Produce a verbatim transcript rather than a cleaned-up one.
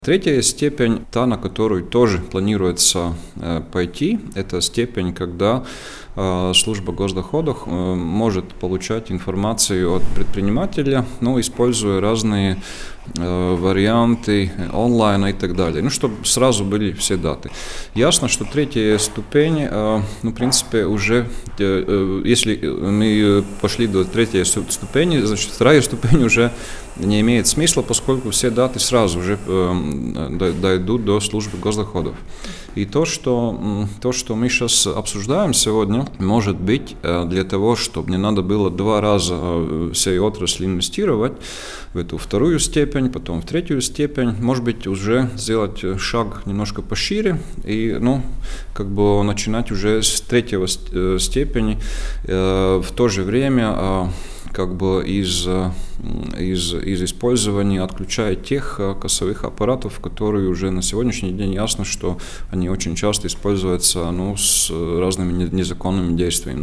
Третья степень, та, на которую тоже планируется э, пойти, это степень, когда э, служба госдоходов э, может получать информацию от предпринимателя, ну, используя разные э, варианты онлайн и так далее, ну, чтобы сразу были все даты. Ясно, что третья ступень, э, ну, в принципе, уже, э, э, если мы пошли до третьей ступени, значит, вторая ступень уже не имеет смысла, поскольку все даты сразу же э, дойдут до службы госдоходов. И то что, то, что мы сейчас обсуждаем сегодня, может быть для того, чтобы не надо было два раза всей отрасли инвестировать в эту вторую степень, потом в третью степень, может быть, уже сделать шаг немножко пошире и, ну, как бы начинать уже с третьего степени, в то же время как бы из, из, из использования отключая тех кассовых аппаратов, которые уже на сегодняшний день ясно, что они очень часто используются, ну, с разными незаконными действиями.